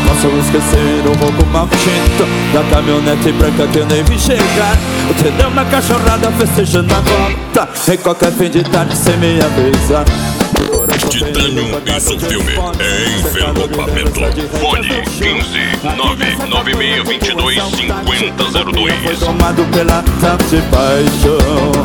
posso esquecer o roubo maldito da caminhonete branca que eu nem vi chegar. O tendeu na cachorrada festejando a volta em qualquer fim de tarde sem me avisar. Titanium e seu filme é envelopamento. Fone 15 996225002. Tomado pela tapa de paixão.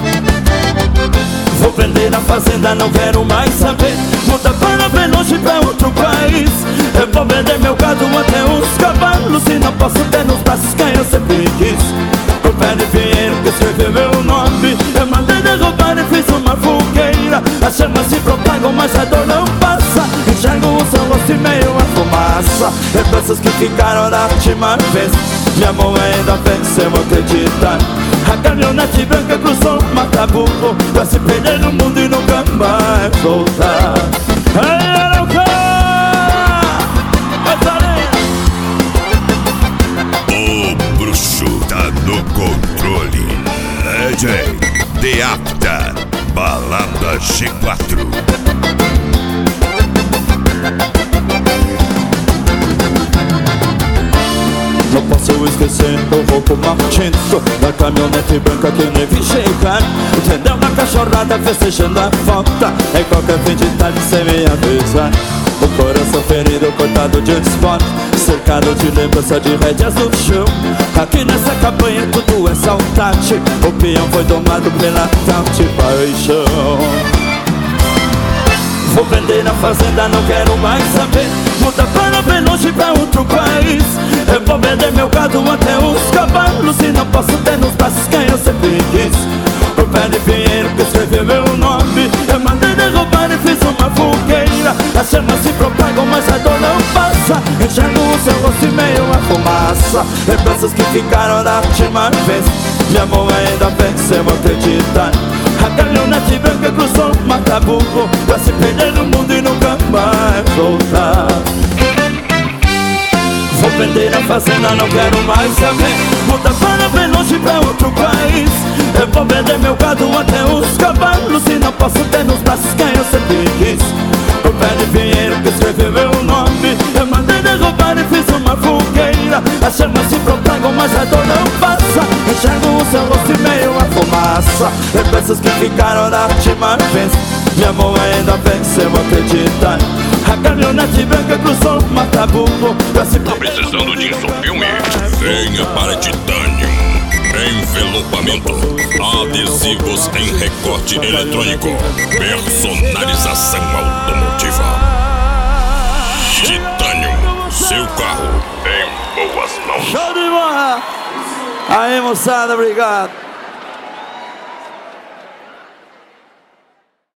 Vou vender a fazenda, não quero mais saber. Muda para bem longe, pra outro país. Eu vou vender meu gado até os cavalos. E não posso ter nos braços quem eu sempre quis. O pé de Pinheiro que escreveu meu nome. Eu mandei derrubar e fiz uma fogueira. As chamas se propagam, mas a dor não passa. Enxergo o seu rosto e meio a fumaça. Lembranças que ficaram da última vez. Minha mão ainda venceu, acreditar. A caminhonete branca cruzou o Mataburro pra se perder no mundo e nunca mais voltar. O bruxo tá no controle. DJ de Apta, balada G4. Não posso esquecer o roubo maldito da caminhonete branca que eu nem vi chegar. Entendeu na cachorrada festejando a volta em qualquer fim de tarde sem me avisar. O coração ferido, cortado de esporte, cercado de lembrança de rédeas no chão. Aqui nessa campanha tudo é saudade. O peão foi domado pela tal de paixão. Vou vender a fazenda, não quero mais saber. Muda para bem longe, pra outro país. Eu vou vender meu gado até os cavalos. E não posso ter nos braços quem eu sempre quis. O pé de Pinheiro que escreveu meu nome. Eu mandei derrubar e fiz uma fogueira. As chamas se propagam, mas a dor não passa. Enxergo o seu rosto e meio a fumaça. Lembranças que ficaram da última vez. Minha mão ainda venceu, acreditar. A caminhonete branca cruzou o Mataburro pra se perder no mundo e nunca mais voltar. Vou vender a fazenda, não quero mais saber. Muda para bem longe, pra outro país. Eu vou vender meu gado até os cavalos. E não posso ter nos braços quem eu sempre quis. O pé de Pinheiro que escreveu meu nome. Eu mandei derrubar e fiz uma fogueira. As chamas se propagam, mas a dor não passa. Enxergo o seu rosto e meio a fumaça. Lembranças que ficaram da última vez. Minha mão ainda venceu, acreditar. A caminhonete branca cruzou o Mataburro pra se Tá precisando de um filme? Venha para Titanium. Envelopamento, adesivos em recorte eletrônico, personalização automotiva. Titanium, seu carro em boas mãos. Show de bola! Aí, moçada, obrigado.